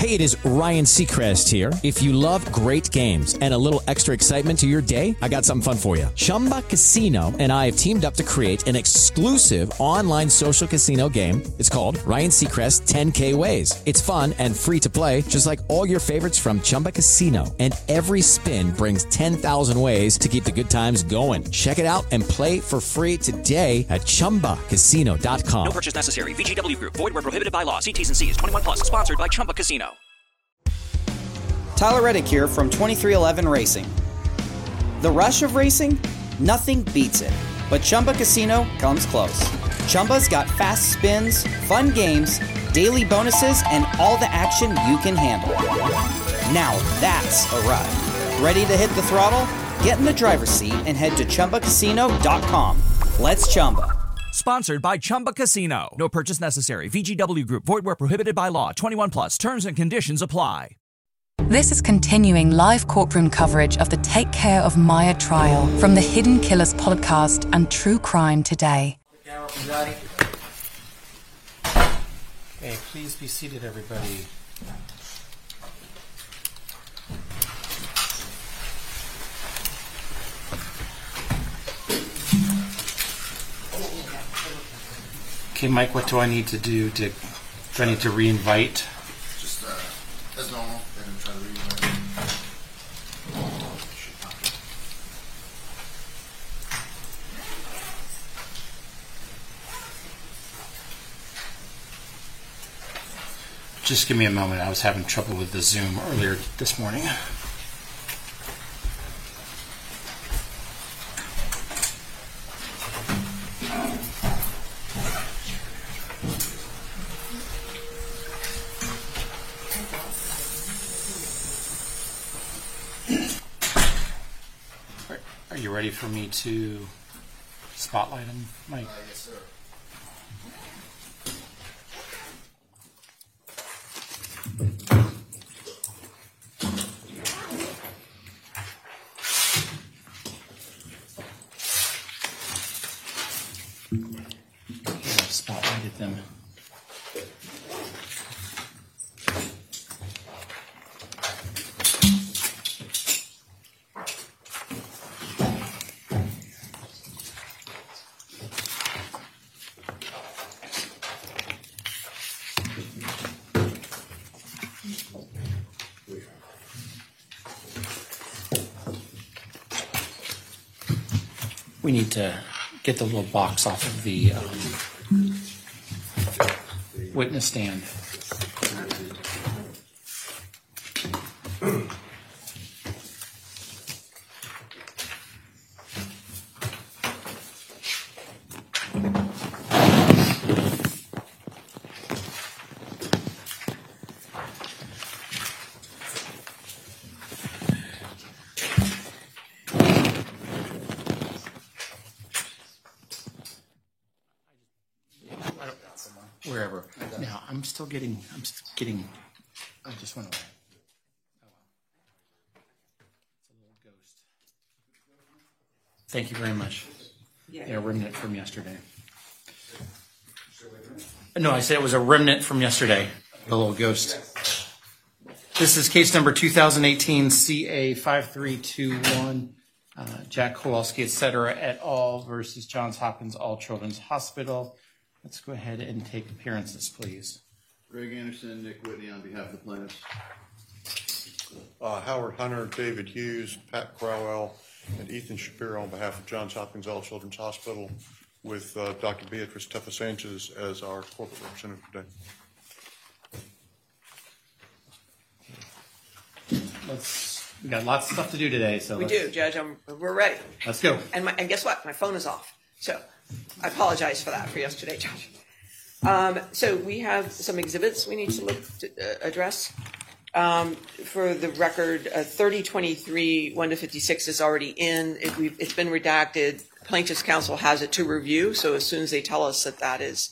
Hey, it is Ryan Seacrest here. If you love great games and a little extra excitement to your day, I got something fun for you. Chumba Casino and I have teamed up to create an exclusive online social casino game. It's called Ryan Seacrest 10K Ways. It's fun and free to play, just like all your favorites from Chumba Casino. And every spin brings 10,000 ways to keep the good times going. Check it out and play for free today at ChumbaCasino.com. No purchase necessary. VGW Group. Void where prohibited by law. See T's and C's. 21 plus. Sponsored by Chumba Casino. Tyler Reddick here from 23XI Racing. The rush of racing? Nothing beats it. But Chumba Casino comes close. Chumba's got fast spins, fun games, daily bonuses, and all the action you can handle. Now that's a ride. Ready to hit the throttle? Get in the driver's seat and head to ChumbaCasino.com. Let's Chumba. Sponsored by Chumba Casino. No purchase necessary. VGW Group. Void where prohibited by law. 21 plus. Terms and conditions apply. This is continuing live courtroom coverage of the Take Care of Maya trial from the Hidden Killers podcast and True Crime Today. Okay, please be seated, everybody. Okay, Mike, what do I need to do? Do I need to re-invite? Just as normal, and try to re-invite. Just give me a moment. I was having trouble with the Zoom earlier this morning. Are you ready for me to spotlight him, Mike? Yes, sir. I've spotlighted them. We need to get the little box off of the witness stand. Wherever. Now, I'm still getting, I just went away. Oh, well. It's a little ghost. Thank you very much. Yeah, remnant from yesterday. No, I said it was a remnant from yesterday, the little ghost. This is case number 2018 CA 5321, Jack Kowalski, etc. et al. Versus Johns Hopkins All Children's Hospital. Let's go ahead and take appearances, please. Greg Anderson, Nick Whitney on behalf of the plaintiffs. Howard Hunter, David Hughes, Pat Crowell, and Ethan Shapiro on behalf of Johns Hopkins All Children's Hospital with Dr. Beatrice Tefa Sanchez as our corporate representative today. We got lots of stuff to do today, so we do, Judge. We're ready. Let's go. And guess what? My phone is off. So I apologize for that for yesterday, Judge. So we have some exhibits we need to address. For the record, 3023 1-56 is already in. It's been redacted. Plaintiff's counsel has it to review. So as soon as they tell us that is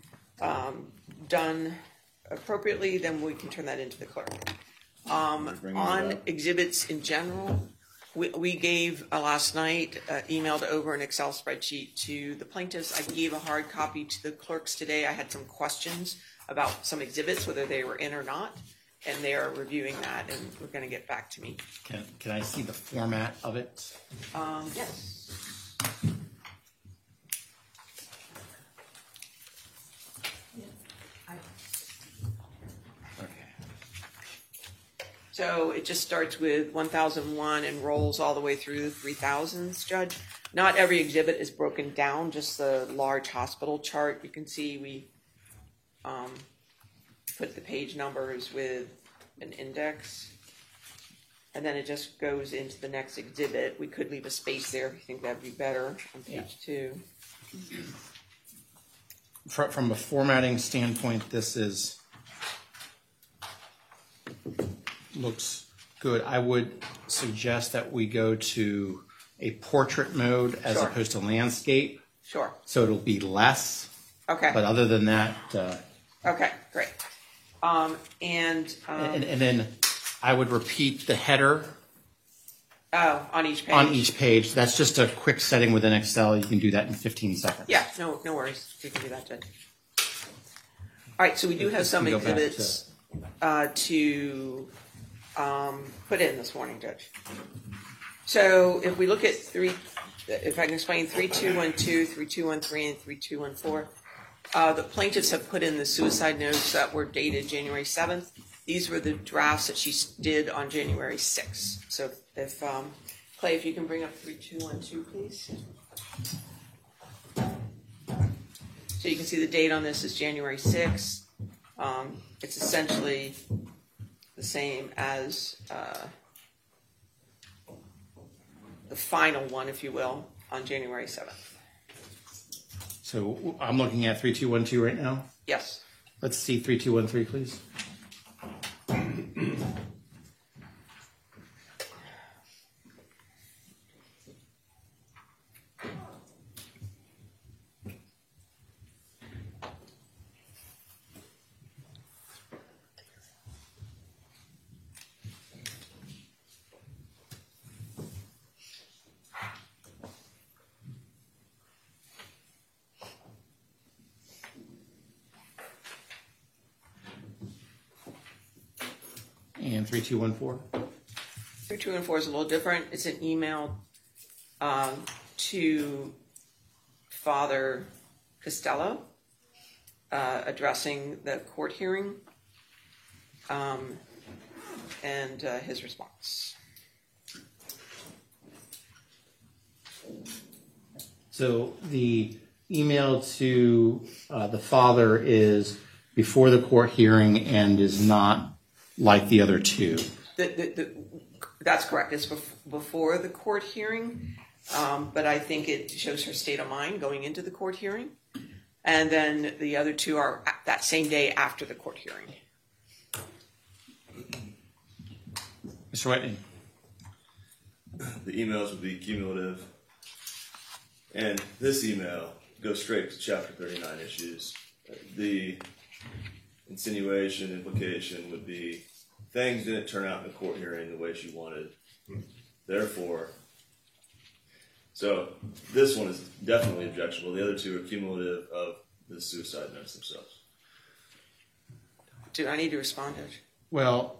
done appropriately, then we can turn that into the clerk. On exhibits in general, we gave last night, emailed over an Excel spreadsheet to the plaintiffs. I gave a hard copy to the clerks today. I had some questions about some exhibits, whether they were in or not. and they are reviewing that, and we're going to get back to me. Can I see the format of it? Yes. So it just starts with 1001 and rolls all the way through 3000s, Judge. Not every exhibit is broken down, just the large hospital chart. You can see we put the page numbers with an index. And then it just goes into the next exhibit. We could leave a space there if you think that'd be better on page 2. From a formatting standpoint, this looks good. I would suggest that we go to a portrait mode as Sure. opposed to landscape. Sure. So it'll be less. Okay. But other than that, Okay, great. and then I would repeat the header On each page? on each page. That's just a quick setting within Excel. You can do that in 15 seconds. Yeah, no worries. You can do that, Judge. All right, so we do have some Go back exhibits to put in this morning, Judge. So if we look at if I can explain 3212, 3213, and 3214, the plaintiffs have put in the suicide notes that were dated January 7th. These were the drafts that she did on January 6th. So if, Clay, if you can bring up 3212, please. So you can see the date on this is January 6th. It's essentially the same as the final one, if you will, on January 7th. So I'm looking at 3212 right now. Yes. Let's see 3213, please. And 3214. 3214 is a little different. It's an email to Father Costello addressing the court hearing and his response. So the email to the father is before the court hearing and is not like the other two. That's correct. It's before the court hearing, but I think it shows her state of mind going into the court hearing. And then the other two are that same day after the court hearing. Mr. Whitney. The emails would be cumulative. And this email goes straight to Chapter 39 issues. The insinuation, implication would be things didn't turn out in the court hearing the way she wanted. Therefore, so this one is definitely objectionable. The other two are cumulative of the suicide notes themselves. Do I need to respond, Judge? Well,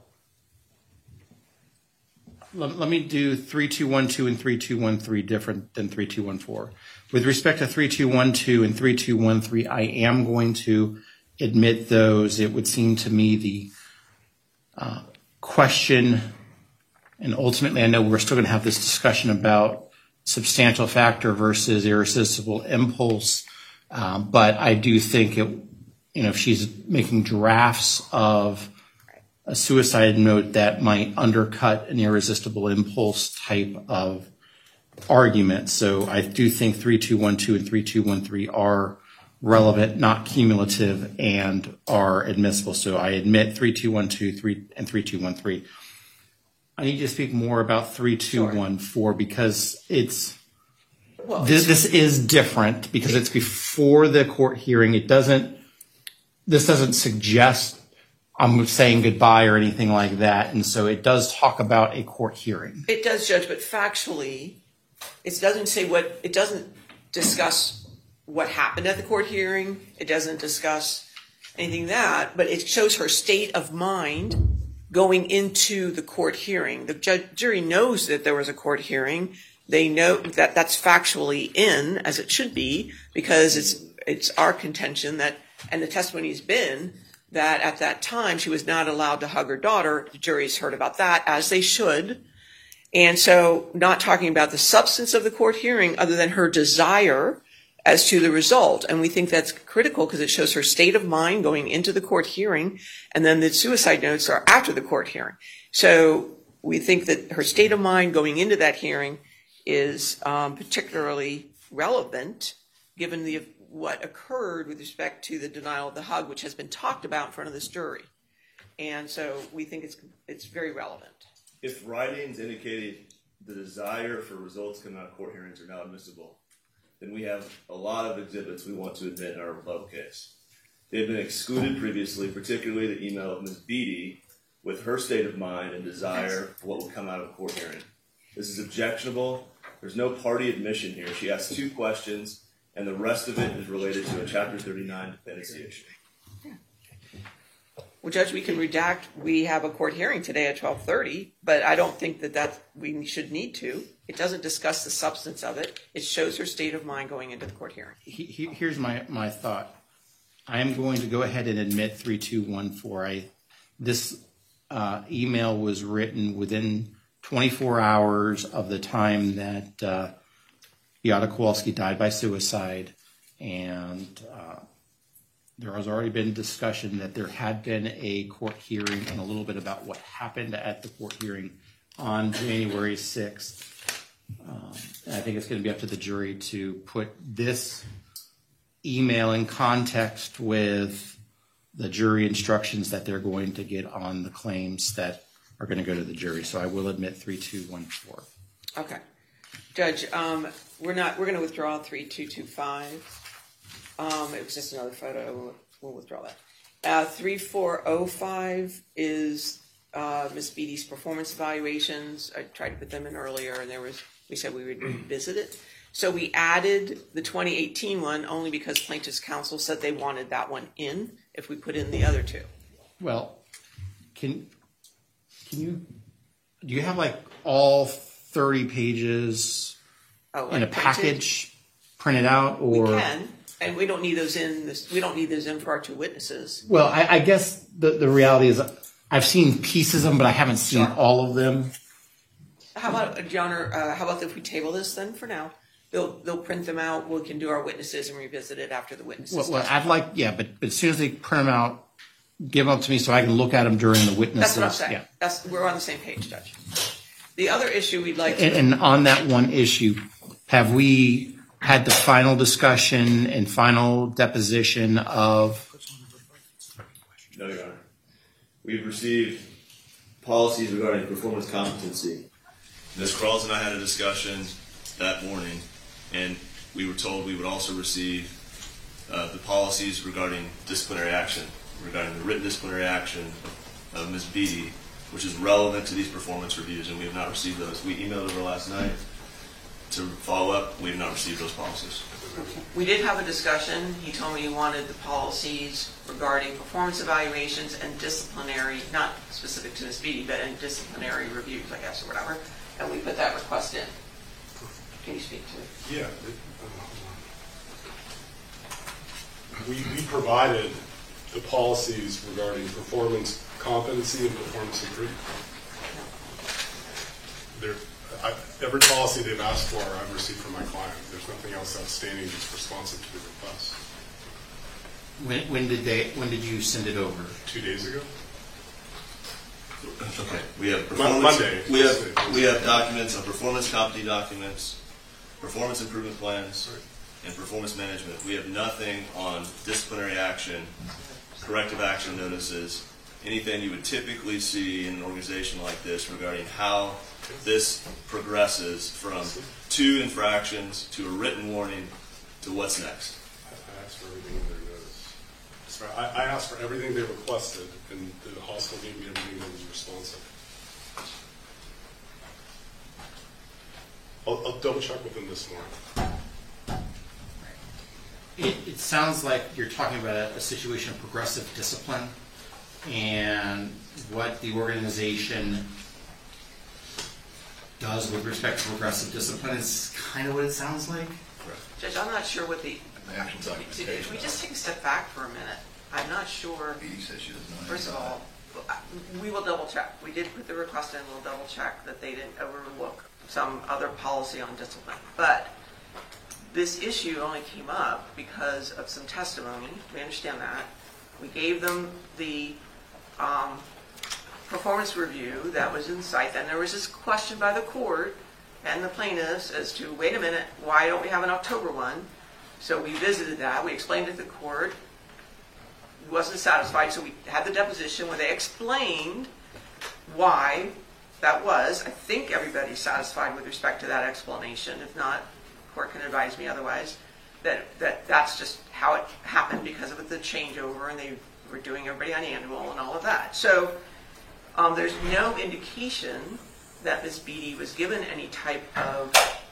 let me do 3212 and 3213 different than 3214. With respect to 3212 and 3213, I am going to admit those. It would seem to me the question, and ultimately I know we're still going to have this discussion about substantial factor versus irresistible impulse, but I do think if she's making drafts of a suicide note that might undercut an irresistible impulse type of argument. So I do think 3212 and 3213 are relevant, not cumulative, and are admissible. So I admit 3212 and 3213. I need to speak more about 3214 because this is different because it's before the court hearing. This doesn't suggest I'm saying goodbye or anything like that. And so it does talk about a court hearing. It does, Judge, but factually, it doesn't discuss what happened at the court hearing. It doesn't discuss anything but it shows her state of mind going into the court hearing. The jury knows that there was a court hearing. They know that that's factually in, as it should be, because it's our contention that, and the testimony has been, that at that time she was not allowed to hug her daughter. The jury's heard about that, as they should. And so not talking about the substance of the court hearing other than her desire as to the result. And we think that's critical because it shows her state of mind going into the court hearing, and then the suicide notes are after the court hearing. So we think that her state of mind going into that hearing is particularly relevant given what occurred with respect to the denial of the hug, which has been talked about in front of this jury. And so we think it's very relevant. If writings indicating the desire for results coming out of court hearings are not admissible, then we have a lot of exhibits we want to admit in our rebuttal case. They've been excluded previously, particularly the email of Ms. Beatty with her state of mind and desire for what will come out of a court hearing. This is objectionable. There's no party admission here. She asked 2 questions, and the rest of it is related to a Chapter 39 dependency issue. Well, Judge, we can redact. We have a court hearing today at 12:30, but I don't think that we should need to. It doesn't discuss the substance of it. It shows her state of mind going into the court hearing. Here's my thought. I am going to go ahead and admit 3214. This email was written within 24 hours of the time that Beata Kowalski died by suicide, and there has already been discussion that there had been a court hearing and a little bit about what happened at the court hearing on January 6th. I think it's going to be up to the jury to put this email in context with the jury instructions that they're going to get on the claims that are going to go to the jury. So I will admit 3214. Okay. Judge, we're going to withdraw 3225. It was just another photo. We'll withdraw that. 3405 is Ms. Beatty's performance evaluations. I tried to put them in earlier, and we said we would revisit it. So we added the 2018 one only because plaintiff's counsel said they wanted that one in if we put in the other 2. Well, do you have like all 30 pages in a package printed out, or? We can. And we don't need those in. We don't need those in for our 2 witnesses. Well, I guess the reality is I've seen pieces of them, but I haven't seen all of them. How about, John, how about if we table this then for now? They'll print them out. We can do our witnesses and revisit it after the witnesses. Well, I'd like, but as soon as they print them out, give them to me so I can look at them during the witnesses. That's what I'm saying. Yeah. We're on the same page, Judge. The other issue we'd like to... And on that one issue, have we had the final discussion and final deposition of... No, Your Honor. We've received policies regarding performance competency. Ms. Crawls and I had a discussion that morning, and we were told we would also receive the policies regarding disciplinary action, regarding the written disciplinary action of Ms. Beatty, which is relevant to these performance reviews, and we have not received those. We emailed her last night to follow up. We have not received those policies. We did have a discussion. He told me he wanted the policies regarding performance evaluations and disciplinary, not specific to Ms. Beatty, but in disciplinary reviews, I guess, or whatever, and we put that request in. Can you speak to it? Yeah. We provided the policies regarding performance competency and performance improvement. Every policy they've asked for, I've received from my client. There's nothing else outstanding that's responsive to the request. When did you send it over? 2 days ago. Okay. We have Monday. We have documents of performance competency documents, performance improvement plans, and performance management. We have nothing on disciplinary action, corrective action notices, anything you would typically see in an organization like this regarding how this progresses from 2 infractions to a written warning to what's next. I asked for everything in their notice. So I asked for everything they requested, and the hospital gave me everything that was responsive. I'll double check with them this morning. It sounds like you're talking about a situation of progressive discipline. and what the organization does with respect to progressive discipline is kind of what it sounds like. Judge, I'm not sure what the Action documentation. If we just take a step back for a minute, I'm not sure. He says she does not. First of all, we will double check. We did put the request in, we'll double check that they didn't overlook some other policy on discipline. But this issue only came up because of some testimony. We understand that. We gave them the performance review that was in sight. Then there was this question by the court and the plaintiffs as to, wait a minute, why don't we have an October one? So we visited that. We explained it to the court. We wasn't satisfied, so we had the deposition where they explained why that was. I think everybody's satisfied with respect to that explanation. If not, the court can advise me otherwise. That's just how it happened because of the changeover, and they were doing everybody on annual and all of that. So there's no indication that Ms. Beatty was given any type of.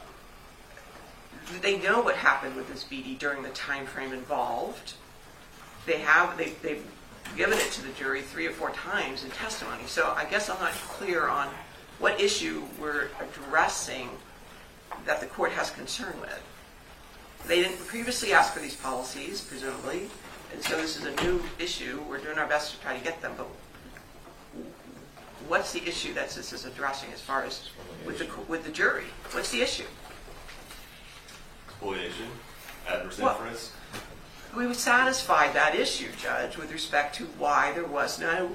They know what happened with Ms. Beatty during the time frame involved. They've given it to the jury 3 or 4 times in testimony. So I guess I'm not clear on what issue we're addressing that the court has concern with. They didn't previously ask for these policies, presumably, and so this is a new issue. We're doing our best to try to get them, but what's the issue that this is addressing as far as with the jury? What's the issue? Spoliation, adverse inference. We would satisfy that issue, Judge, with respect to why there was no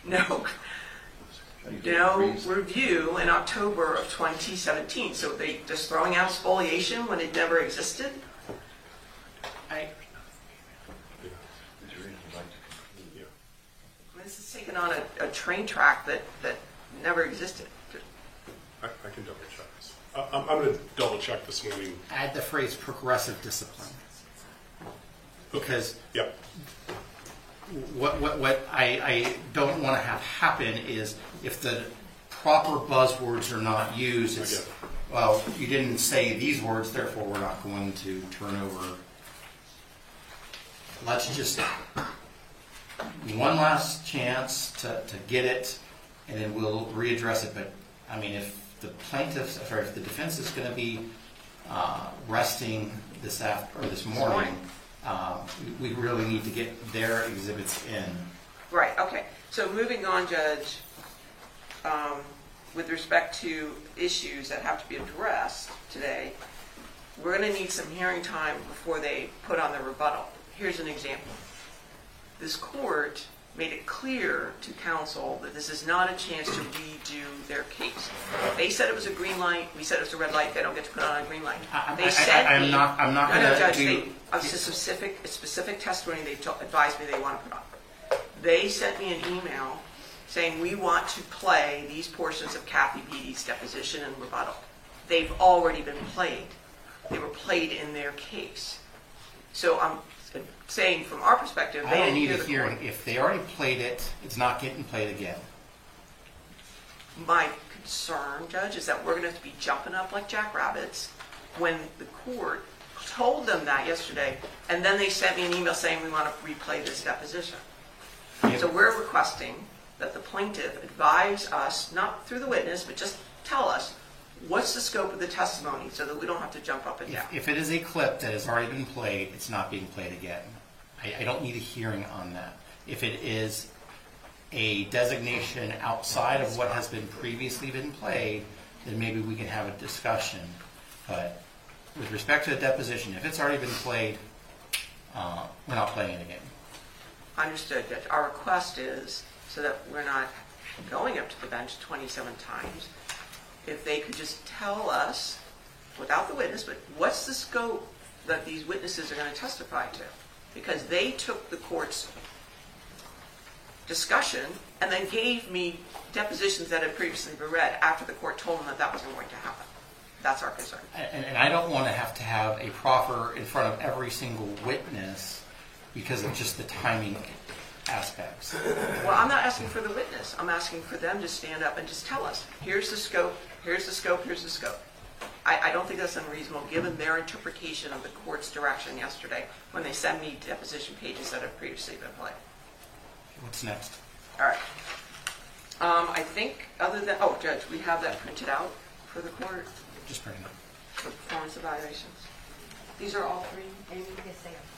review in October of 2017. So they just throwing out spoliation when it never existed? This is taking on a train track that never existed. I can double check this. I'm going to double check this morning. Add the phrase progressive discipline. Because Yep. what I don't want to have happen is if the proper buzzwords are not used, it's, well, you didn't say these words, therefore we're not going to turn over. Let's just, one last chance to get it, and then we'll readdress it. But, I mean, if the defense is going to be resting this morning, we really need to get their exhibits in. Right, okay. So moving on, Judge, with respect to issues that have to be addressed today, we're going to need some hearing time before they put on their rebuttal. Here's an example. This court made it clear to counsel that this is not a chance to redo their case. They said it was a green light. We said it was a red light. They don't get to put on a green light. I'm not going to do. It's a specific testimony they advised me they want to put on. They sent me an email saying we want to play these portions of Kathy Beatty's deposition and rebuttal. They've already been played. They were played in their case. So I'm saying from our perspective, I don't need a hearing. If they already played it, it's not getting played again. My concern, Judge, is that we're going to have to be jumping up like jackrabbits when the court told them that yesterday, and then they sent me an email saying we want to replay this deposition. So we're requesting that the plaintiff advise us, not through the witness, but just tell us what's the scope of the testimony so that we don't have to jump up and down. If it is a clip that has already been played, it's not being played again. I don't need a hearing on that. If it is a designation outside of what has been previously been played, then maybe we can have a discussion. But with respect to the deposition, if it's already been played, we're not playing it again. Understood, Judge. Our request is, so that we're not going up to the bench 27 times, if they could just tell us, without the witness, but what's the scope that these witnesses are going to testify to? Because they took the court's discussion and then gave me depositions that had previously been read after the court told them that that wasn't going to happen. That's our concern. And I don't want to have a proffer in front of every single witness because of just the timing aspects. Well, I'm not asking for the witness. I'm asking for them to stand up and just tell us, here's the scope, here's the scope, here's the scope. I don't think that's unreasonable given their interpretation of the court's direction yesterday when they sent me deposition pages that have previously been played. What's next? All right. I think other than, Judge, we have that printed out for the court Just bring it up. for performance evaluations. These are all three, Amy? Yes, they are.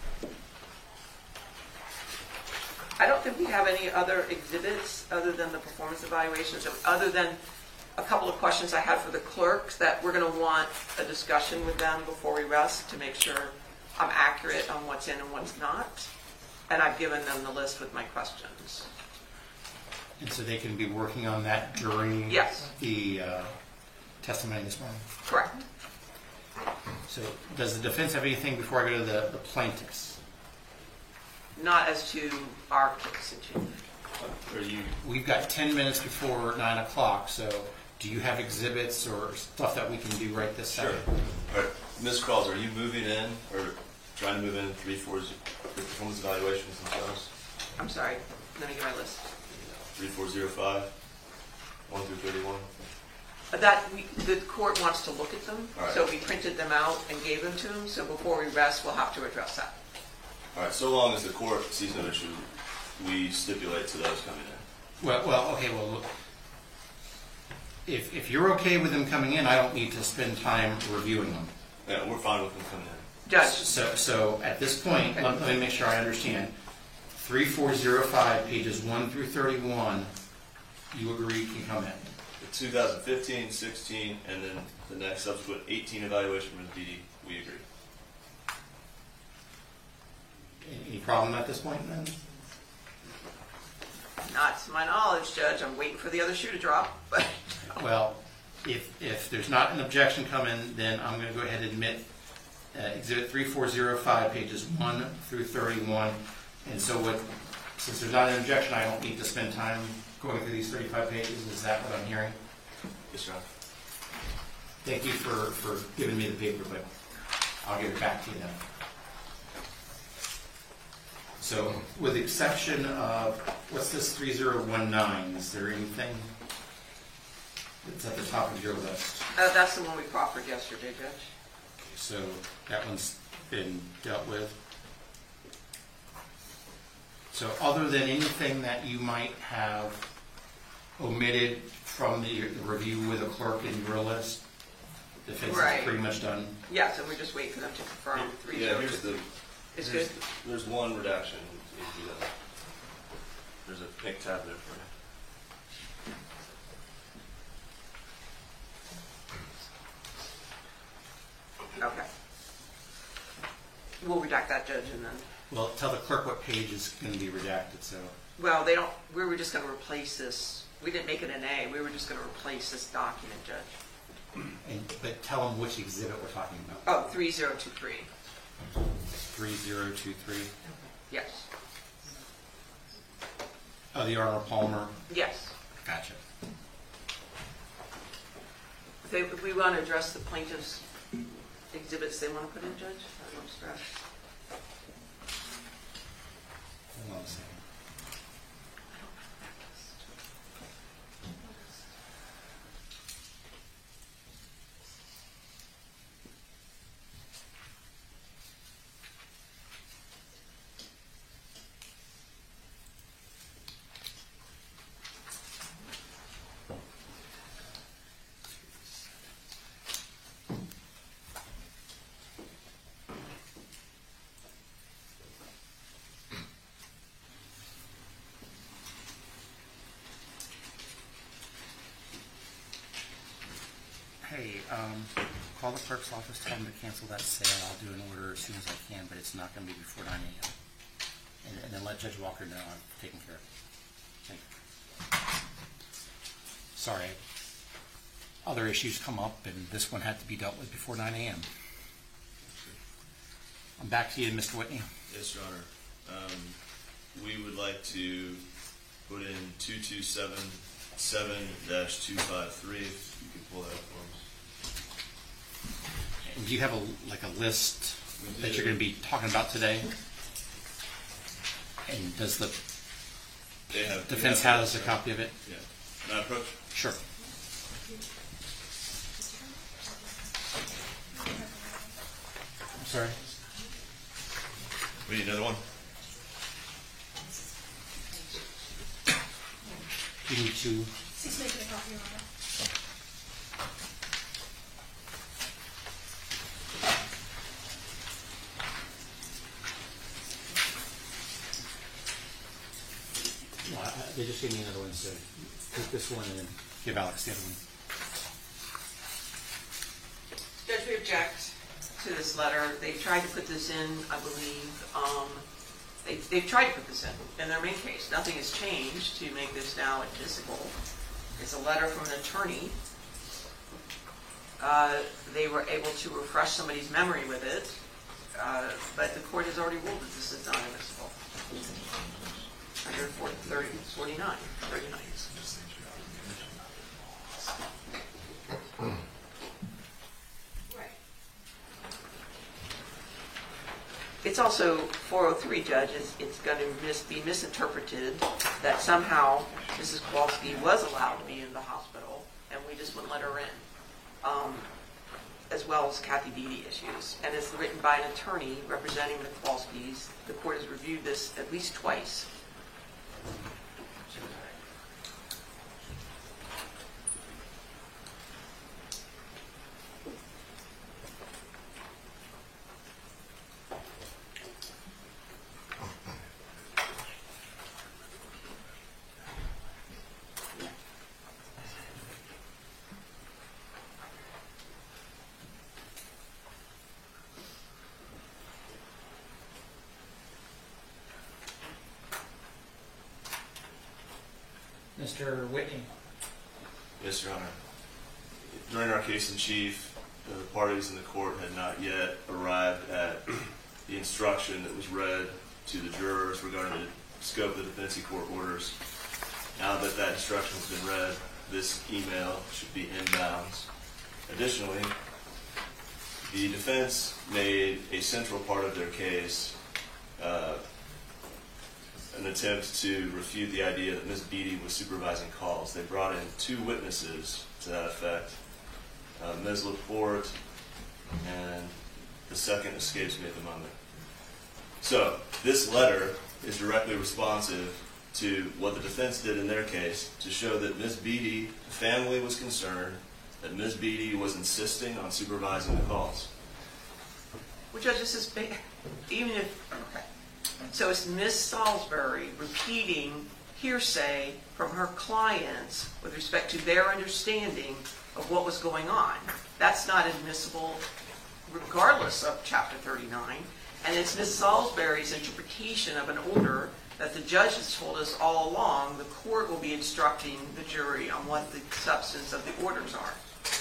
I don't think we have any other exhibits other than the performance evaluations, other than a couple of questions I had for the clerks that we're going to want a discussion with them before we rest to make sure I'm accurate on what's in and what's not. And I've given them the list with my questions. And so they can be working on that during Yes. the testimony this morning. Correct. So does the defense have anything before I go to the plaintiffs? Not as to our case in chief. We've got 10 minutes before 9 o'clock, so do you have exhibits or stuff that we can do right this second? All right, Ms. Crawls, are you moving in or trying to move in 340 performance evaluations themselves? I'm sorry. Let me get my list. 3405, 1 through 31. The court wants to look at them, All right. so we printed them out and gave them to them. So before we rest, we'll have to address that. All right, so long as the court sees no issue, we stipulate to those coming in. Okay, look. If you're okay with them coming in, I don't need to spend time reviewing them. Yeah, we're fine with them coming in. Judge. So at this point, let me make sure I understand. 3405, pages 1 through 31, you agree can come in? The 2015, 16, and then the next subsequent 18 evaluation from the DD, we agree. Any problem at this point then? Not to my knowledge, Judge. I'm waiting for the other shoe to drop. But Well, if there's not an objection coming, then I'm going to go ahead and admit Exhibit 3405, pages 1 through 31. And so since there's not an objection, I don't need to spend time going through these 35 pages. Is that what I'm hearing? Yes, sir. Thank you for giving me the paper, but I'll give it back to you then. So with the exception of, what's this 3019? Is there anything that's at the top of your list? that's the one we proffered yesterday, Judge. Okay, so that one's been dealt with. So other than anything that you might have omitted from the review with a clerk in your list, the defense Right. is pretty much done. Yes, and we just wait for them to confirm. Yeah, here's the. It's good. There's one redaction. There's a pink tab there for you. Okay. We'll redact that, Judge, and then. Well, tell the clerk what page is going to be redacted. So. Well, they don't. We were just going to replace this. We didn't make it an A. We were just going to replace this document, Judge. But tell them which exhibit we're talking about. Oh, 3023. 3023. Yes. Oh, the Arnold Palmer. Yes. Gotcha. If we want to address the plaintiff's exhibits they want to put in, Judge, I don't stress. Hold on a second. Hey, call the clerk's office, tell them to cancel that sale. I'll do an order as soon as I can, but it's not going to be before 9 a.m. And then let Judge Walker know I'm taking care of it. Thank you. Sorry, other issues come up, and this one had to be dealt with before 9 a.m. I'm back to you, Mr. Whitney. Yes, Your Honor. We would like to put in 2277-253. If you could pull that up for us. And do you have a list We that do. you're going to be talking about today? And does the defense have a copy of it? Yeah. Can I approach? Sure. I'm sorry. We need another one. You need to. He's making a copy, Your Honor. They just gave me another one, so take this one and give Alex the other one. Judge, we object to this letter. They've tried to put this in, I believe. They've tried to put this in their main case. Nothing has changed to make this now admissible. It's a letter from an attorney. They were able to refresh somebody's memory with it, but the court has already ruled that this is not admissible. Under 39. It's also 403, Judge. It's going to be misinterpreted that somehow Mrs. Kowalski was allowed to be in the hospital, and we just wouldn't let her in, as well as Kathy Beattie issues. And it's written by an attorney representing the Kowalskis. The court has reviewed this at least twice. Mr. Whitney. Yes, Your Honor. During our case in chief, the parties in the court had not yet arrived at the instruction that was read to the jurors regarding the scope of the dependency court orders. Now that that instruction has been read, this email should be inbounds. Additionally, the defense made a central part of their case an attempt to refute the idea that Ms. Beattie was supervising calls. They brought in two witnesses to that effect, Ms. LaPorte, and the second escapes me at the moment. So this letter is directly responsive to what the defense did in their case to show that Ms. Beattie, the family was concerned, that Ms. Beattie was insisting on supervising the calls. Well, Judge, this is even if, okay. So it's Ms. Salisbury repeating hearsay from her clients with respect to their understanding of what was going on. That's not admissible regardless of Chapter 39. And it's Ms. Salisbury's interpretation of an order that the judge has told us all along the court will be instructing the jury on what the substance of the orders are.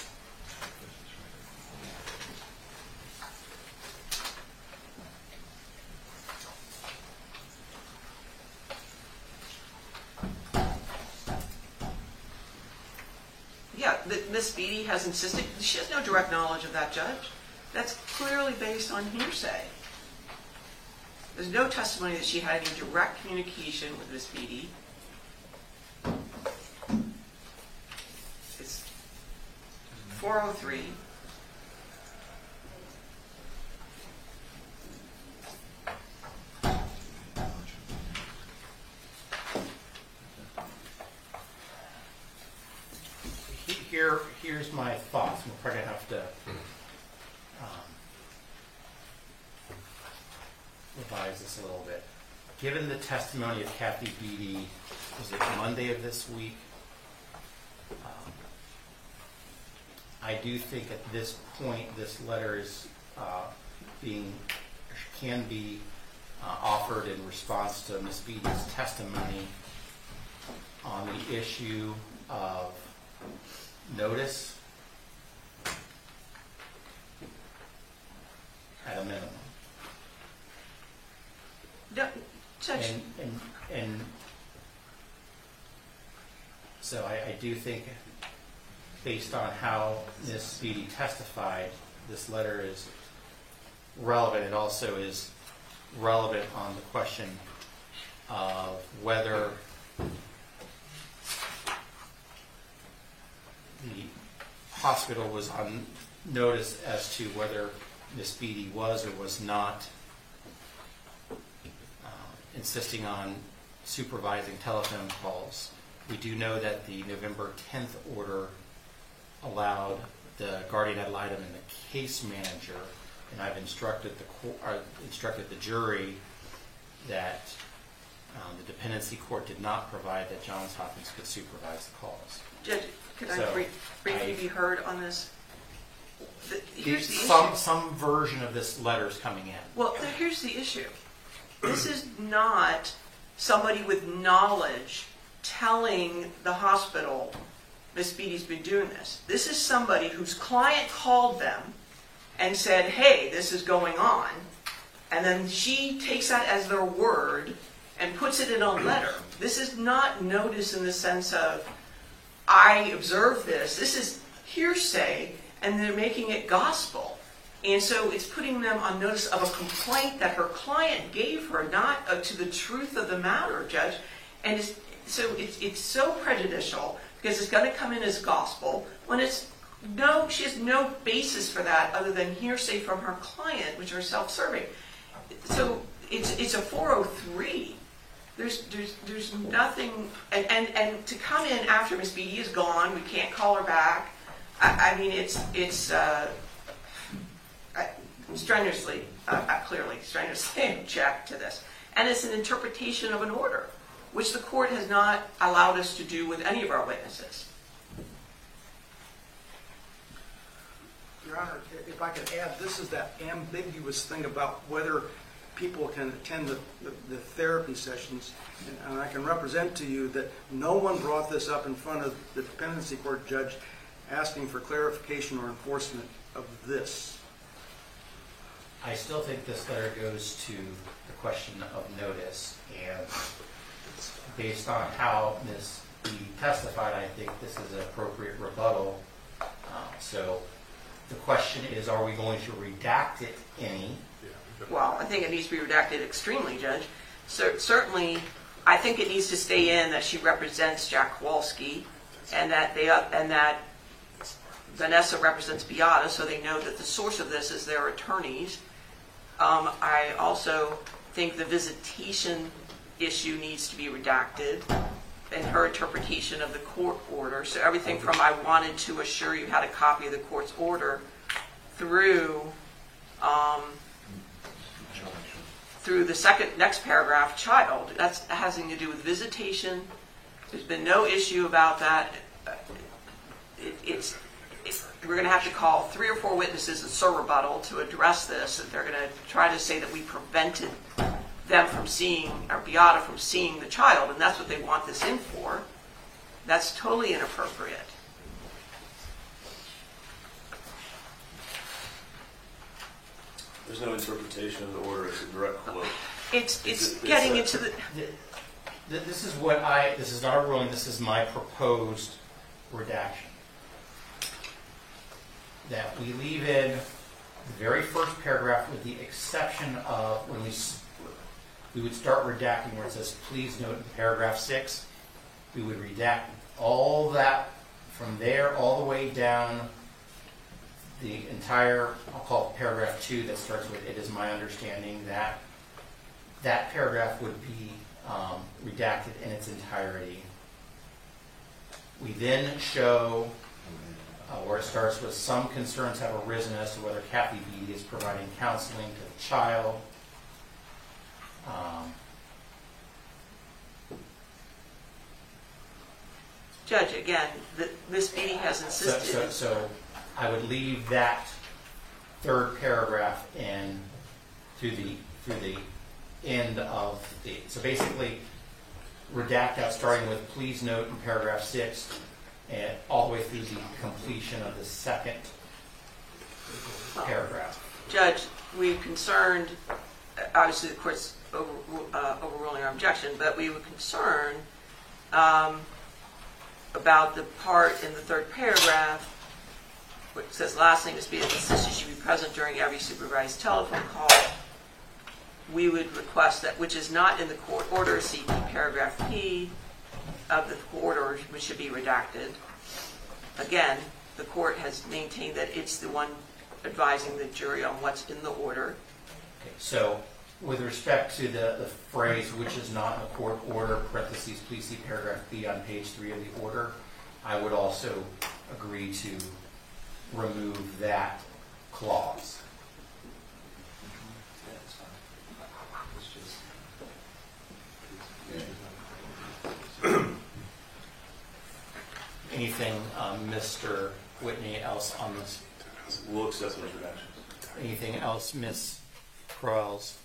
Yeah, Ms. Beattie has insisted. She has no direct knowledge of that, Judge. That's clearly based on hearsay. There's no testimony that she had any direct communication with Ms. Beattie. It's 403. Here's my thoughts. We're probably going to have to revise this a little bit. Given the testimony of Kathy Beattie, was it Monday of this week? I do think at this point this letter is can be offered in response to Ms. Beattie's testimony on the issue of notice at a minimum. No, Judge. And so I do think, based on how Ms. Beattie testified, this letter is relevant. It also is relevant on the question of whether the hospital was on notice as to whether Ms. Beattie was or was not insisting on supervising telephone calls. We do know that the November 10th order allowed the guardian ad litem and the case manager, and I've instructed the jury that the dependency court did not provide that Johns Hopkins could supervise the cause. Judge, could I briefly be heard on this? Here's the issue. Some version of this letter is coming in. Well, here's the issue. This is not somebody with knowledge telling the hospital Ms. Beatty's been doing this. This is somebody whose client called them and said, hey, this is going on, and then she takes that as their word and puts it in a letter. This is not notice in the sense of, I observed this. This is hearsay, and they're making it gospel. And so it's putting them on notice of a complaint that her client gave her, not to the truth of the matter, Judge. And it's so prejudicial because it's going to come in as gospel when she has no basis for that other than hearsay from her client, which are self-serving. So it's a 403. There's nothing, and to come in after Ms. Beatty is gone, we can't call her back. I mean, it's strenuously object to this, and it's an interpretation of an order, which the court has not allowed us to do with any of our witnesses. Your Honor, if I could add, this is that ambiguous thing about whether people can attend the therapy sessions, and I can represent to you that no one brought this up in front of the dependency court judge asking for clarification or enforcement of this. I still think this letter goes to the question of notice, and based on how Ms. B testified, I think this is an appropriate rebuttal. So the question is, are we going to redact it any? Well, I think it needs to be redacted extremely, Judge. Certainly, I think it needs to stay in that she represents Jack Kowalski, and that Vanessa represents Beata, so they know that the source of this is their attorneys. I also think the visitation issue needs to be redacted and her interpretation of the court order. So everything from I wanted to assure you had a copy of the court's order through the next paragraph, child. That has nothing to do with visitation. There's been no issue about that. We're going to have to call 3 or 4 witnesses in sur rebuttal to address this. And they're going to try to say that we prevented them from seeing, or Beata from seeing the child, and that's what they want this in for. That's totally inappropriate. There's no interpretation of the order. It's a direct quote. It's getting into the... This is not a ruling, this is my proposed redaction. That we leave in the very first paragraph with the exception of when we would start redacting where it says, please note in paragraph 6, we would redact all that from there all the way down the entire, I'll call it paragraph 2 that starts with, it is my understanding that that paragraph would be redacted in its entirety. We then show where it starts with some concerns have arisen as to whether Kathy Beatty is providing counseling to the child. Judge, again, Ms. Beatty has insisted... So I would leave that third paragraph in through the end of the... So basically, redact out starting with please note in paragraph 6 and all the way through the completion of the second paragraph. Judge, we're concerned, obviously the court's overruling our objection, but we were concerned about the part in the third paragraph which says, last name is Beatty, the sister should be present during every supervised telephone call. We would request that, which is not in the court order, CP paragraph P of the court order, which should be redacted. Again, the court has maintained that it's the one advising the jury on what's in the order. Okay, so With respect to the phrase, which is not in a court order, parentheses, please see paragraph B on page 3 of the order, I would also agree to remove that clause. Anything, Mr. Whitney, else on this? We'll accept those redactions. Anything else, Ms. Crowells?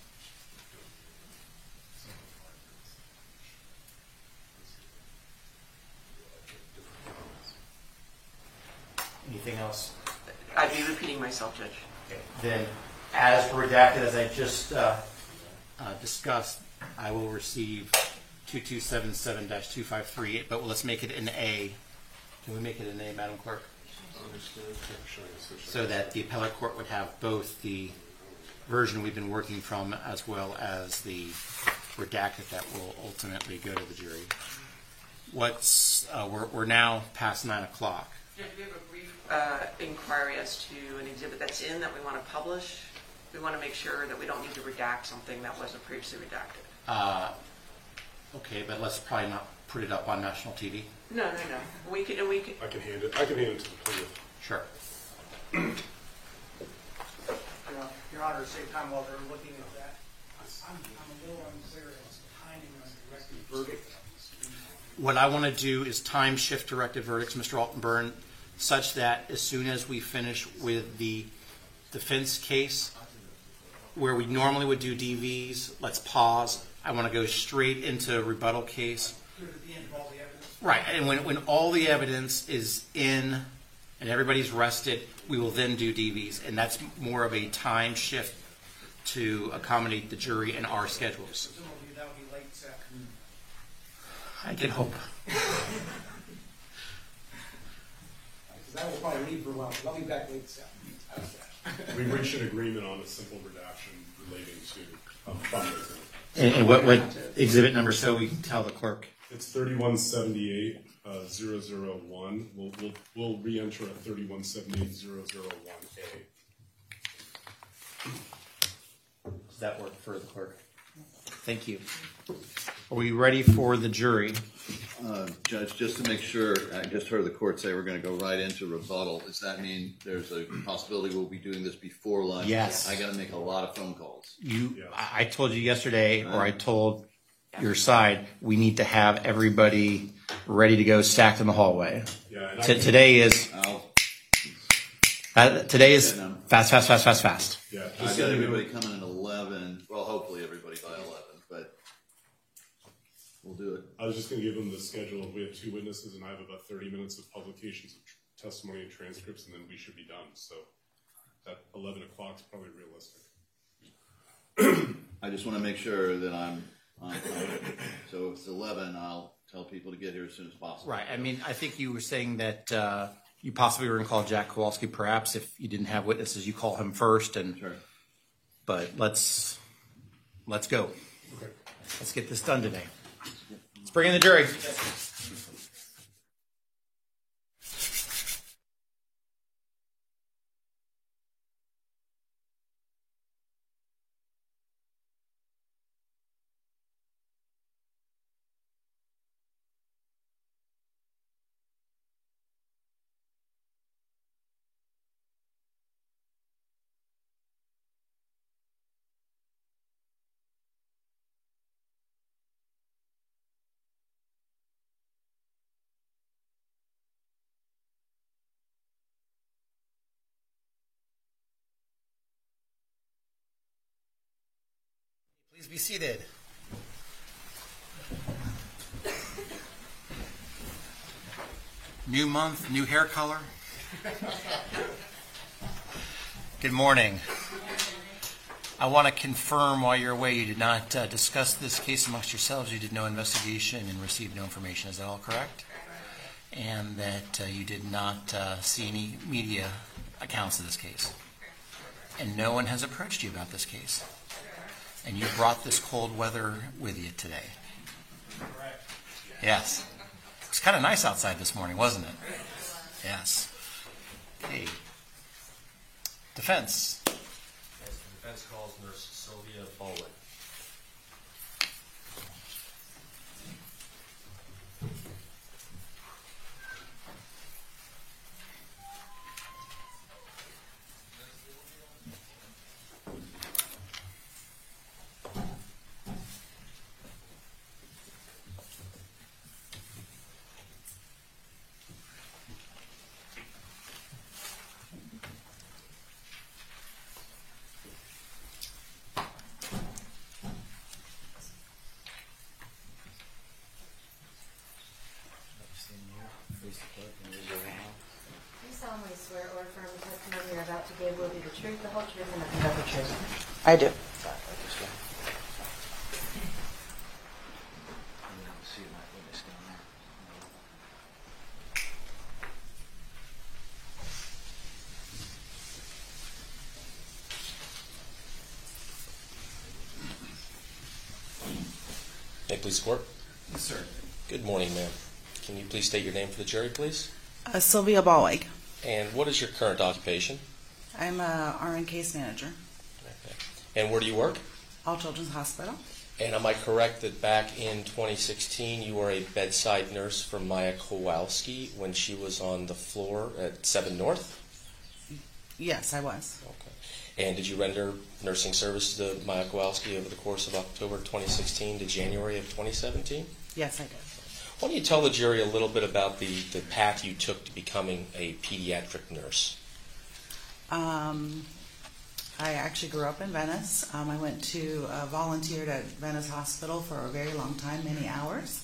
Anything else? I'd be repeating myself, Judge. Okay. Then, as redacted, as I just discussed, I will receive 2277-2538, but let's make it an A. Can we make it an A, Madam Clerk? So that the appellate court would have both the version we've been working from as well as the redacted that will ultimately go to the jury. We're now past 9 o'clock. We have a brief inquiry as to an exhibit that's in that we want to publish. We want to make sure that we don't need to redact something that wasn't previously redacted. Okay, but let's probably not put it up on national TV. No. We can. I can hand it to the plaintiff. Sure. Your Honor, save time while they're looking at that. I'm a little unclear as to timing on directed verdict. What I want to do is time shift directed verdicts, Mr. Altenburn, such that as soon as we finish with the defense case, where we normally would do DVs, let's pause. I want to go straight into rebuttal case. Right, and when all the evidence is in and everybody's rested, we will then do DVs, and that's more of a time shift to accommodate the jury and our schedules. Presumably that would be late this afternoon. I can hope. That will probably leave for a while. I'll be back late this afternoon. We reached an agreement on a simple redaction relating to fundraising. And what exhibit number so we can tell the clerk? It's 3178-001. We'll re-enter at 3178-001A. Does that work for the clerk? Thank you. Are we ready for the jury? Judge, just to make sure, I just heard the court say we're going to go right into rebuttal. Does that mean there's a possibility we'll be doing this before lunch? Yes. I got to make a lot of phone calls. I told you yesterday, or I told your side, we need to have everybody ready to go, stacked in the hallway. Yeah, today is fast. Yeah, I've got everybody coming at 11. Well, hopefully everybody by 11, but we'll do it. I was just going to give them the schedule. We have 2 witnesses, and I have about 30 minutes of publications of testimony and transcripts, and then we should be done. So that 11 o'clock is probably realistic. I just want to make sure that I'm on time. So if it's 11, I'll tell people to get here as soon as possible. Right. I mean, I think you were saying that you possibly were going to call Jack Kowalski. Perhaps if you didn't have witnesses, you call him first. Sure. But let's go. Okay. Let's get this done today. Let's bring in the jury. Please be seated. New month, new hair color. Good morning. I want to confirm while you're away you did not discuss this case amongst yourselves. You did no investigation and received no information. Is that all correct? And that you did not see any media accounts of this case. And no one has approached you about this case. And you brought this cold weather with you today. Yes. It's kind of nice outside this morning, wasn't it? Yes. Okay. Defense. Yes, the defense calls Nurse Sylvia Baldwin. solemnly swear or affirm the testimony you're about to give will be the truth, the whole truth, and nothing but the truth? I do. May I please court? Yes, sir. Good morning, ma'am. Can you please state your name for the jury, please? Sylvia Ballweg. And what is your current occupation? I'm a RN case manager. Okay. And where do you work? All Children's Hospital. And am I correct that back in 2016 you were a bedside nurse for Maya Kowalski when she was on the floor at 7 North? Yes, I was. Okay. And did you render nursing service to Maya Kowalski over the course of October 2016 to January of 2017? Yes, I did. Why don't you tell the jury a little bit about the path you took to becoming a pediatric nurse? I actually grew up in Venice. I went to volunteered at Venice Hospital for a very long time, many hours.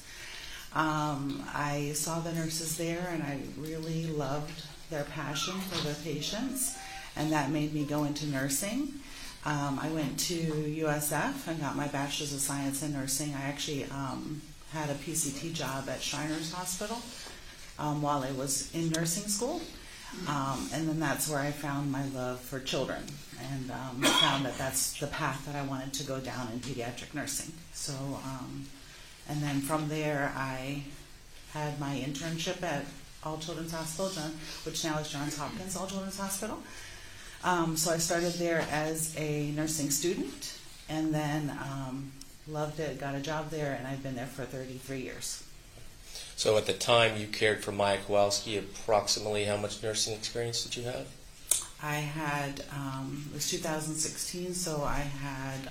I saw the nurses there, and I really loved their passion for their patients, and that made me go into nursing. I went to USF and got my Bachelor's of Science in Nursing. I actually had a PCT job at Shriners Hospital while I was in nursing school. And then that's where I found my love for children and found that that's the path that I wanted to go down in pediatric nursing. So, and then from there I had my internship at All Children's Hospital, which now is Johns Hopkins All Children's Hospital. So I started there as a nursing student and then loved it, got a job there, and I've been there for 33 years. So at the time you cared for Maya Kowalski, approximately how much nursing experience did you have? I had, it was 2016, so I had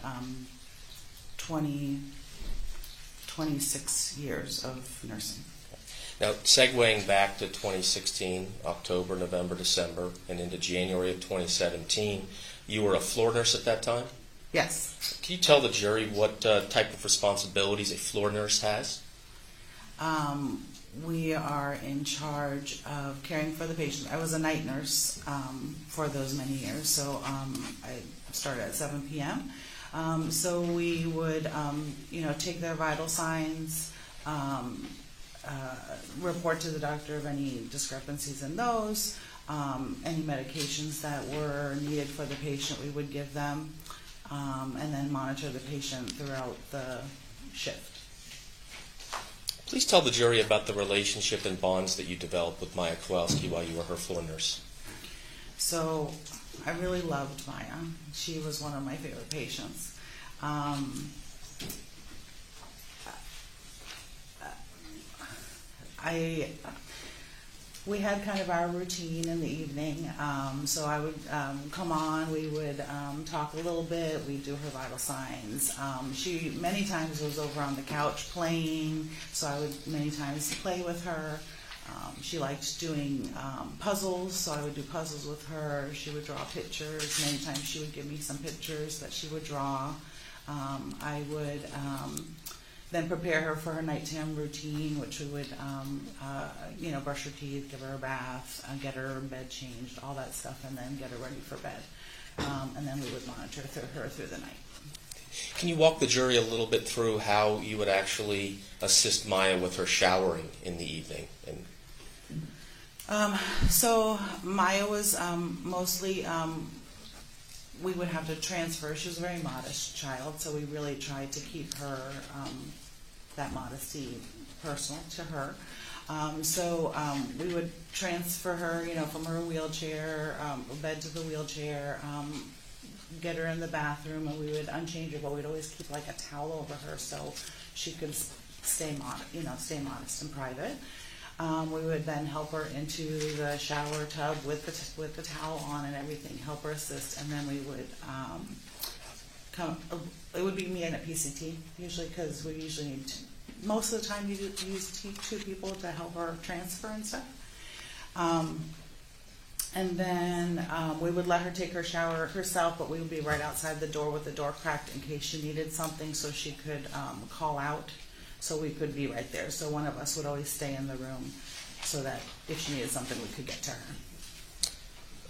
26 years of nursing. Now, segueing back to 2016, October, November, December, and into January of 2017, you were a floor nurse at that time? Yes. Can you tell the jury what type of responsibilities a floor nurse has? We are in charge of caring for the patient. I was a night nurse for those many years, so I started at 7 p.m. So we would, take their vital signs, report to the doctor of any discrepancies in those, any medications that were needed for the patient we would give them, and then monitor the patient throughout the shift. Please tell the jury about the relationship and bonds that you developed with Maya Kowalski while you were her floor nurse. So I really loved Maya. She was one of my favorite patients. We had kind of our routine in the evening. So I would come on, we would talk a little bit, we'd do her vital signs. She many times was over on the couch playing, so I would many times play with her. She liked doing puzzles, so I would do puzzles with her. She would draw pictures. Many times she would give me some pictures that she would draw. I would then prepare her for her nighttime routine, which we would, brush her teeth, give her a bath, get her bed changed, all that stuff, and then get her ready for bed. And then we would monitor her through the night. Can you walk the jury a little bit through how you would actually assist Maya with her showering in the evening? So Maya was mostly, we would have to transfer. She was a very modest child, so we really tried to keep her, that modesty personal to her. So we would transfer her, from her wheelchair, bed to the wheelchair, get her in the bathroom, and we would unchange her, but we'd always keep like a towel over her so she could stay modest and private. We would then help her into the shower tub with the towel on and everything, help her assist, and then we would it would be me and a PCT usually, because we usually need most of the time you use two people to help her transfer and stuff. And then we would let her take her shower herself, but we would be right outside the door with the door cracked in case she needed something, so she could call out, so we could be right there. So one of us would always stay in the room so that if she needed something, we could get to her.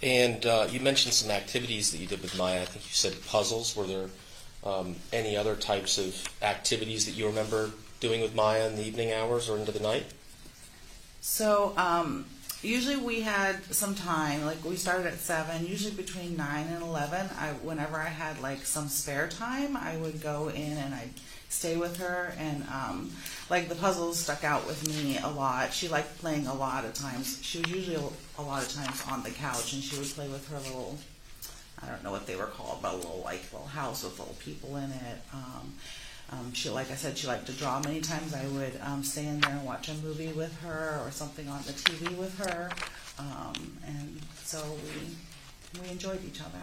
And you mentioned some activities that you did with Maya. I think you said puzzles. Were there any other types of activities that you remember doing with Maya in the evening hours or into the night? So usually we had some time, like we started at 7, usually between 9 and 11. Whenever I had like some spare time, I would go in and I'd stay with her, and like the puzzles stuck out with me a lot. She liked playing a lot of times. She was usually a lot of times on the couch, and she would play with her little, I don't know what they were called, but a little house with little people in it. She, like I said, she liked to draw. Many times I would stay in there and watch a movie with her or something on the TV with her, and so we enjoyed each other.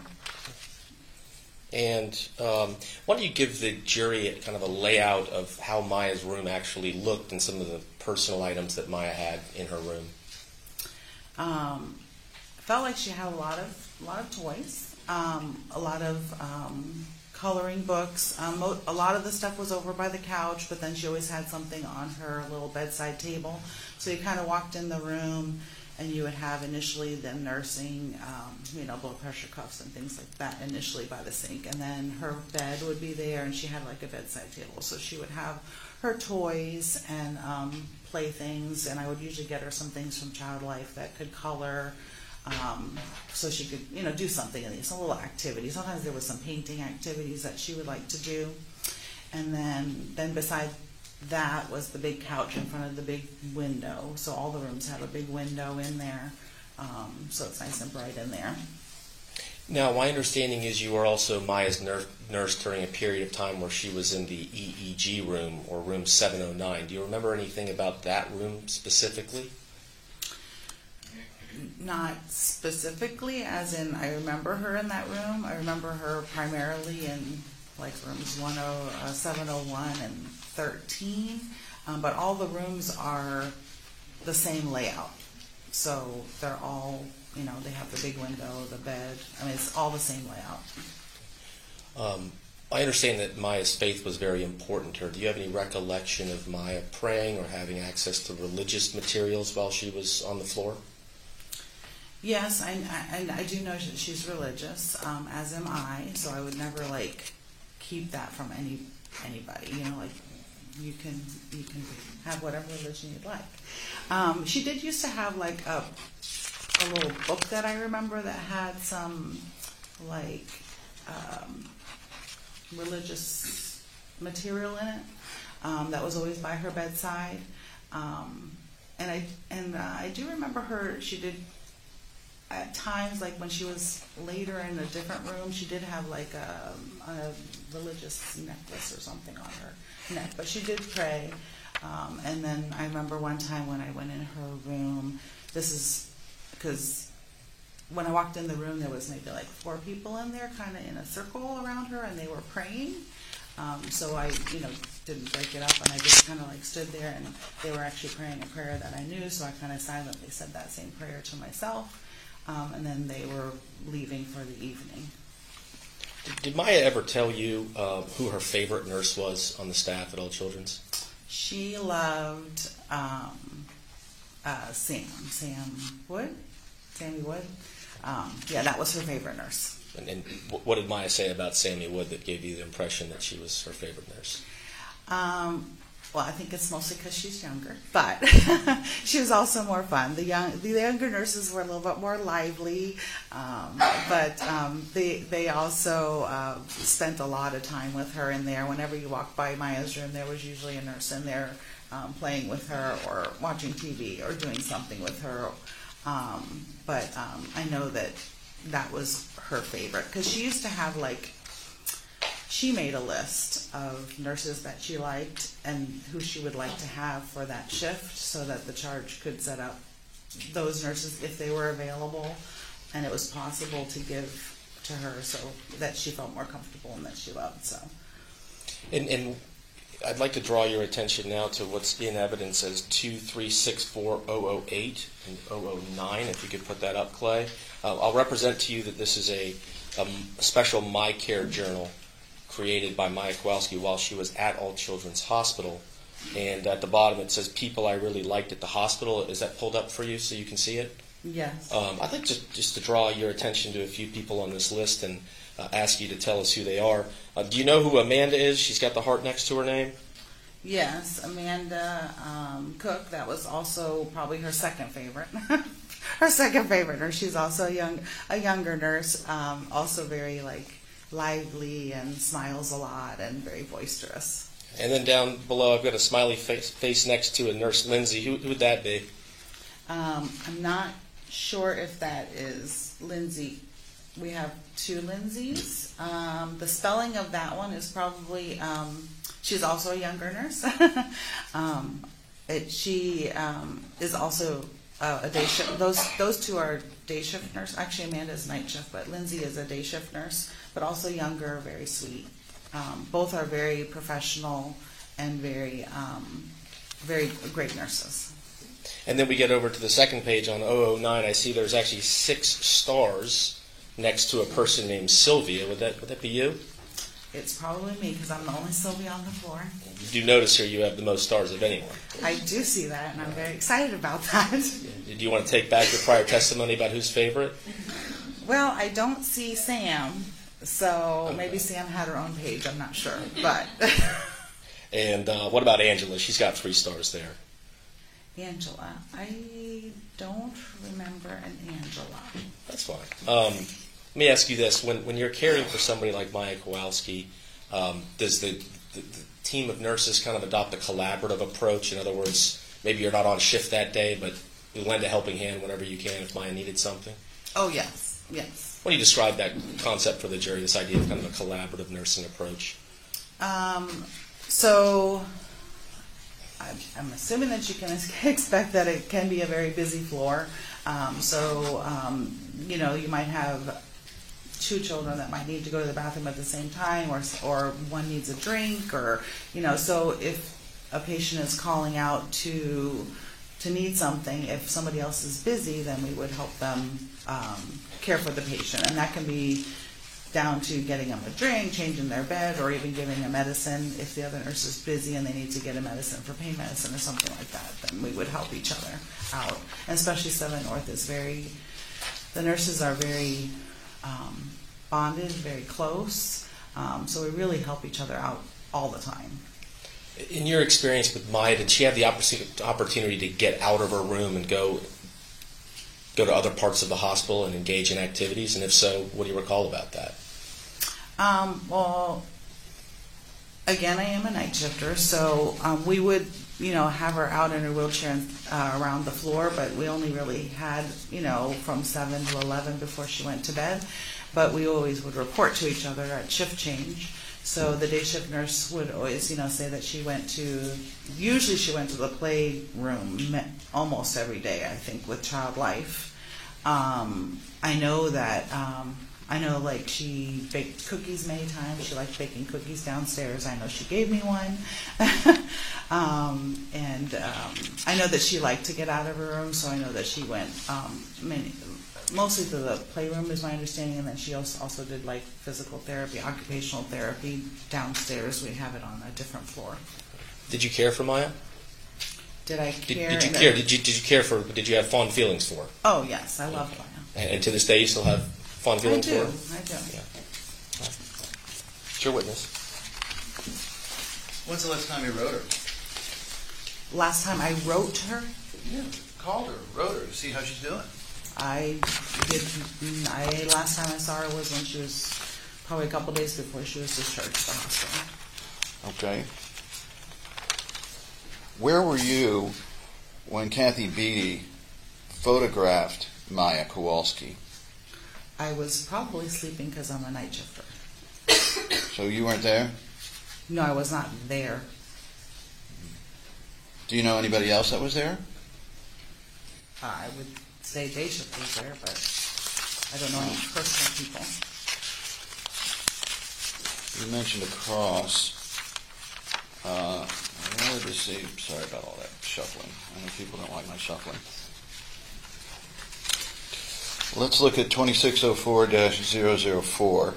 And why don't you give the jury kind of a layout of how Maya's room actually looked and some of the personal items that Maya had in her room? I felt like she had a lot of toys, a lot of coloring books. A lot of the stuff was over by the couch, but then she always had something on her little bedside table. So you kind of walked in the room, and you would have initially the nursing, blood pressure cuffs and things like that initially by the sink. And then her bed would be there, and she had like a bedside table. So she would have her toys and playthings, and I would usually get her some things from Child Life that could color, so she could, do something in these, some little activities. Sometimes there was some painting activities that she would like to do. And then beside that was the big couch in front of the big window. So all the rooms have a big window in there, so it's nice and bright in there. Now, my understanding is you were also Maya's nurse during a period of time where she was in the EEG room, or room 709. Do you remember anything about that room specifically? Not specifically, as in I remember her in that room. I remember her primarily in like rooms 701 and 13, but all the rooms are the same layout. So they're all, they have the big window, the bed. I mean, it's all the same layout. I understand that Maya's faith was very important to her. Do you have any recollection of Maya praying or having access to religious materials while she was on the floor? Yes, I do know she's religious, as am I, so I would never keep that from anybody. You can have whatever religion you'd like. She did used to have a little book that I remember that had some religious material in it. That was always by her bedside, and I do remember her. She did. At times, like when she was later in a different room, she did have a religious necklace or something on her neck, but she did pray. And then I remember one time when I went in her room, this is because when I walked in the room, there was maybe 4 people in there kind of in a circle around her, and they were praying. So I, didn't break it up, and I just kind of stood there, and they were actually praying a prayer that I knew, so I kind of silently said that same prayer to myself. And then they were leaving for the evening. Did Maya ever tell you who her favorite nurse was on the staff at All Children's? She loved Sammy Wood. Yeah, that was her favorite nurse. And what did Maya say about Sammy Wood that gave you the impression that she was her favorite nurse? Well, I think it's mostly because she's younger, but she was also more fun. The younger nurses were a little bit more lively, but they also spent a lot of time with her in there. Whenever you walked by Maya's room, there was usually a nurse in there playing with her or watching TV or doing something with her. But I know that was her favorite because she used to have she made a list of nurses that she liked and who she would like to have for that shift so that the charge could set up those nurses if they were available and it was possible to give to her so that she felt more comfortable and that she loved. So. And I'd like to draw your attention now to what's in evidence as 2364008 and 009, if you could put that up, Clay. I'll represent to you that this is a special My Care journal created by Maya Kowalski while she was at All Children's Hospital. And at the bottom it says, people I really liked at the hospital. Is that pulled up for you so you can see it? Yes. I'd like just to draw your attention to a few people on this list and ask you to tell us who they are. Do you know who Amanda is? She's got the heart next to her name. Yes, Amanda Cook. That was also probably her second favorite. Her second favorite nurse. She's also a younger nurse. Also very lively and smiles a lot and very boisterous. And then down below, I've got a smiley face next to a nurse, Lindsay. Who would that be? I'm not sure if that is Lindsay. We have two Lindsays. The spelling of that one is probably, she's also a younger nurse. She is also a day shift. Those two are day shift nurse. Actually, Amanda is night shift, but Lindsay is a day shift nurse, but also younger, very sweet. Both are very professional and very great nurses. And then we get over to the second page on 009. I see there's actually 6 stars next to a person named Sylvia. Would that be you? It's probably me because I'm the only Sylvia on the floor. You do notice here you have the most stars of anyone. I do see that, and I'm very excited about that. Do you want to take back your prior testimony about who's favorite? Well, I don't see Sam, so maybe Sam had her own page. I'm not sure, but. And what about Angela? She's got 3 stars there. Angela, I don't remember an Angela. That's fine. Let me ask you this: when you're caring for somebody like Maya Kowalski, does the team of nurses kind of adopt a collaborative approach? In other words, maybe you're not on shift that day, but you lend a helping hand whenever you can if Maya needed something? Oh, yes, yes. Why don't you describe that concept for the jury, this idea of kind of a collaborative nursing approach? So I'm assuming that you can expect that it can be a very busy floor. You might have 2 children that might need to go to the bathroom at the same time, or one needs a drink, or so if a patient is calling out to need something, if somebody else is busy, then we would help them care for the patient, and that can be down to getting them a drink, changing their bed, or even giving them medicine. If the other nurse is busy and they need to get a medicine for pain medicine or something like that, then we would help each other out. And especially 7 North is the nurses are very bonded, very close, so we really help each other out all the time. In your experience with Maya, did she have the opportunity to get out of her room and go to other parts of the hospital and engage in activities? And if so, what do you recall about that? Well, again, I am a night shifter, so we would, have her out in her wheelchair around the floor, but we only really had, from 7 to 11 before she went to bed. But we always would report to each other at shift change. So the day shift nurse would always, say that she went to the playroom almost every day, I think, with Child Life. I know like she baked cookies many times. She liked baking cookies downstairs. I know she gave me one. I know that she liked to get out of her room, so I know that she went mostly to the playroom is my understanding, and then she also did like physical therapy, occupational therapy downstairs. We have it on a different floor. Did you care for Maya? Did I care? Did you care? Did you care for? Did you have fond feelings for her? Oh yes, I love Maya. And to this day, you still have fond feelings for her? I do. Yeah. It's your witness. When's the last time you wrote her? Last time I wrote her? Yeah, called her, wrote her to see how she's doing. Last time I saw her was when she was probably a couple days before she was discharged to the hospital. Okay. Where were you when Kathy Beatty photographed Maya Kowalski? I was probably sleeping because I'm a night shifter. So you weren't there? No, I was not there. Do you know anybody else that was there? I would say day shift was there, but I don't know any personal people. You mentioned a cross. I wanted to see. Sorry about all that shuffling. I know people don't like my shuffling. Let's look at 2604-004.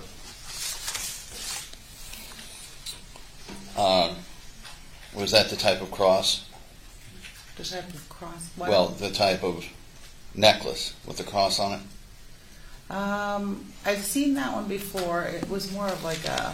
Was that the type of cross? The type of cross? Well, the type of necklace with the cross on it? I've seen that one before. It was more of like a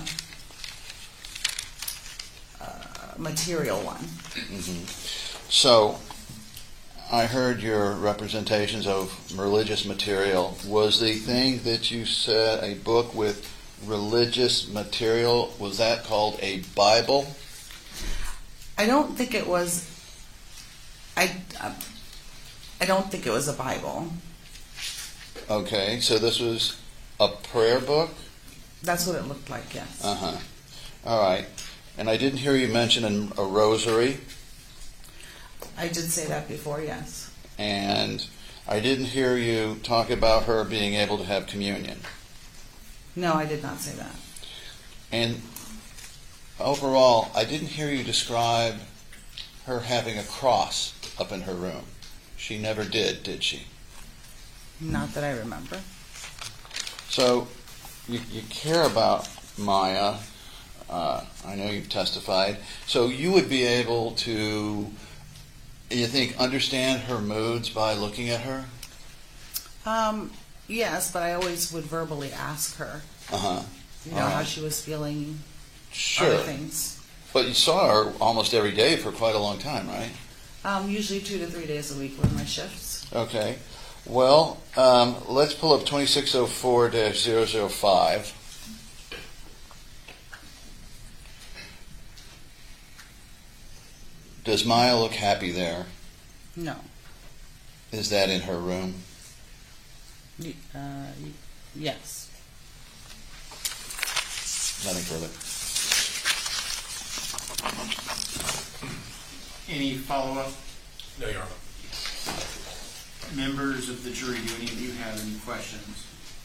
material one. Mm-hmm. So, I heard your representations of religious material. Was the thing that you said a book with religious material, was that called a Bible? I don't think it was. I don't think it was a Bible. Okay, so this was a prayer book? That's what it looked like, yes. Uh-huh. All right. And I didn't hear you mention a rosary. I did say that before, yes. And I didn't hear you talk about her being able to have communion. No, I did not say that. And overall, I didn't hear you describe her having a cross up in her room. She never did she? Not that I remember. So, you care about Maya. I know you've testified. So you would be able to, you think, understand her moods by looking at her? Yes, but I always would verbally ask her. Uh-huh. You know, how she was feeling. Sure. Other things. But you saw her almost every day for quite a long time, right? Usually 2 to 3 days a week were my shifts. Okay. Well, let's pull up 2604-005. Does Maya look happy there? No. Is that in her room? Yes. Nothing further. Any follow-up? No, Your Honor. Members of the jury, do any of you have any questions?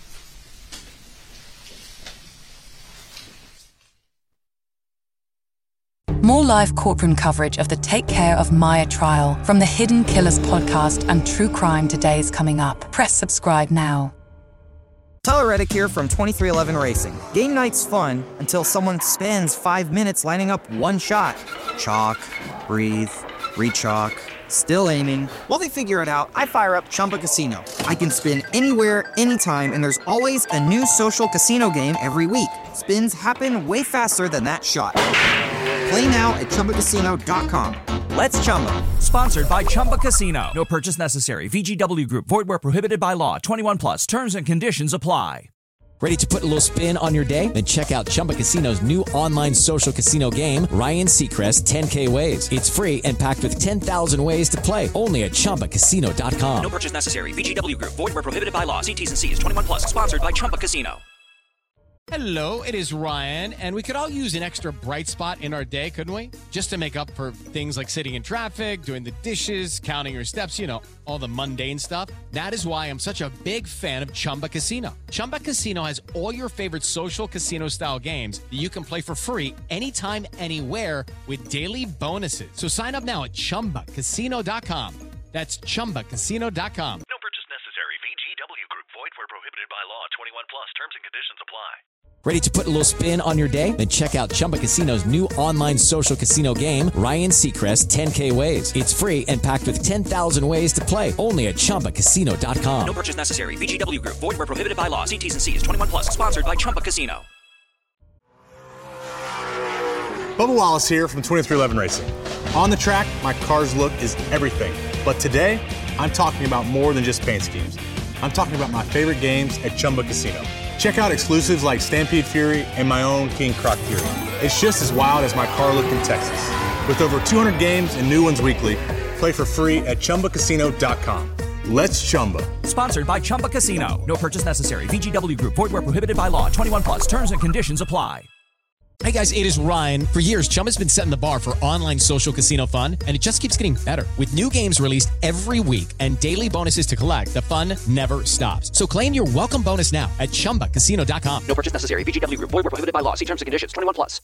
More live courtroom coverage of the Take Care of Maya trial from the Hidden Killers podcast and True Crime Today is coming up. Press subscribe now. Tyler Reddick here from 2311 Racing. Game night's fun until someone spends 5 minutes lining up one shot. Chalk, breathe, re-chalk, still aiming. While they figure it out, I fire up Chumba Casino. I can spin anywhere, anytime, and there's always a new social casino game every week. Spins happen way faster than that shot. Play now at ChumbaCasino.com. Let's Chumba. Sponsored by Chumba Casino. No purchase necessary. VGW Group. Void where prohibited by law. 21 plus. Terms and conditions apply. Ready to put a little spin on your day? Then check out Chumba Casino's new online social casino game, Ryan Seacrest 10K Ways. It's free and packed with 10,000 ways to play. Only at ChumbaCasino.com. No purchase necessary. VGW Group. Void where prohibited by law. See T's and C's. 21 plus. Sponsored by Chumba Casino. Hello, it is Ryan, and we could all use an extra bright spot in our day, couldn't we? Just to make up for things like sitting in traffic, doing the dishes, counting your steps, you know, all the mundane stuff. That is why I'm such a big fan of Chumba Casino. Chumba Casino has all your favorite social casino-style games that you can play for free anytime, anywhere with daily bonuses. So sign up now at ChumbaCasino.com. That's ChumbaCasino.com. No purchase necessary. VGW Group. Void where prohibited by law. 21 plus. Terms and conditions apply. Ready to put a little spin on your day? Then check out Chumba Casino's new online social casino game, Ryan Seacrest 10K Ways. It's free and packed with 10,000 ways to play. Only at ChumbaCasino.com. No purchase necessary. VGW Group. Void where prohibited by law. See T's and C's. 21 plus. Sponsored by Chumba Casino. Bubba Wallace here from 2311 Racing. On the track, my car's look is everything. But today, I'm talking about more than just paint schemes. I'm talking about my favorite games at Chumba Casino. Check out exclusives like Stampede Fury and my own King Croc Fury. It's just as wild as my car look in Texas. With over 200 games and new ones weekly, play for free at ChumbaCasino.com. Let's Chumba. Sponsored by Chumba Casino. No purchase necessary. VGW Group. Void where prohibited by law. 21 plus. Terms and conditions apply. Hey guys, it is Ryan. For years, Chumba's been setting the bar for online social casino fun, and it just keeps getting better. With new games released every week and daily bonuses to collect, the fun never stops. So claim your welcome bonus now at ChumbaCasino.com. No purchase necessary. VGW Group. Void where prohibited by law. See terms and conditions. 21 plus.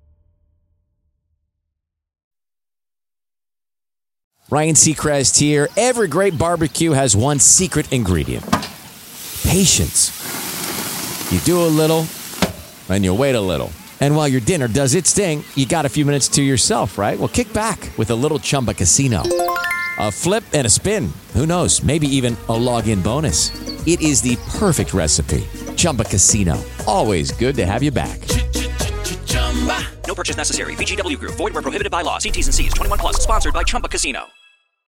Ryan Seacrest here. Every great barbecue has one secret ingredient. Patience. You do a little, then you wait a little. And while your dinner does its thing, you got a few minutes to yourself, right? Well, kick back with a little Chumba Casino. A flip and a spin. Who knows? Maybe even a log-in bonus. It is the perfect recipe. Chumba Casino. Always good to have you back. No purchase necessary. VGW Group. Void where prohibited by law. See T's and C's. 21 plus. Sponsored by Chumba Casino.